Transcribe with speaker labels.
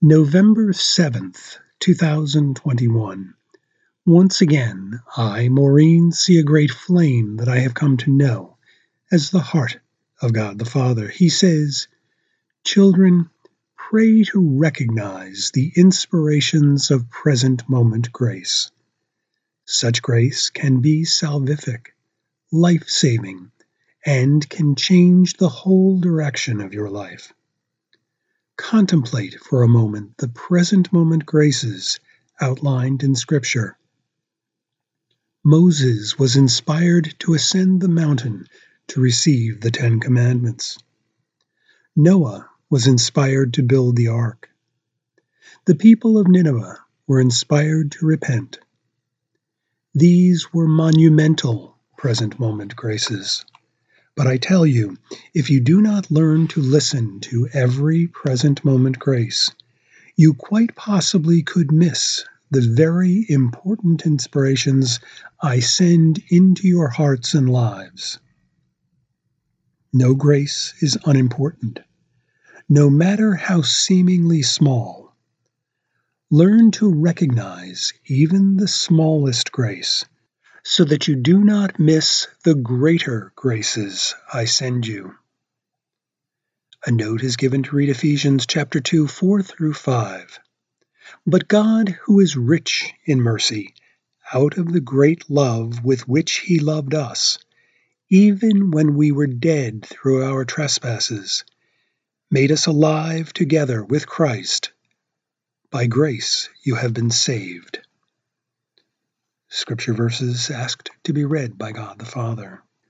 Speaker 1: November 7th, 2021. Once again, I, Maureen, see a great flame that I have come to know as the heart of God the Father. He says, "Children, pray to recognize the inspirations of present moment grace. Such grace can be salvific, life-saving, and can change the whole direction of your life. Contemplate for a moment the present moment graces outlined in Scripture. Moses was inspired to ascend the mountain to receive the Ten Commandments. Noah was inspired to build the ark. The people of Nineveh were inspired to repent. These were monumental present moment graces. But I tell you, if you do not learn to listen to every present moment grace, you quite possibly could miss the very important inspirations I send into your hearts and lives. No grace is unimportant, no matter how seemingly small. Learn to recognize even the smallest grace, so that you do not miss the greater graces I send you." A note is given to read Ephesians chapter 2, 4 through 5. "But God, who is rich in mercy, out of the great love with which He loved us, even when we were dead through our trespasses, made us alive together with Christ. By grace you have been saved." Scripture verses asked to be read by God the Father.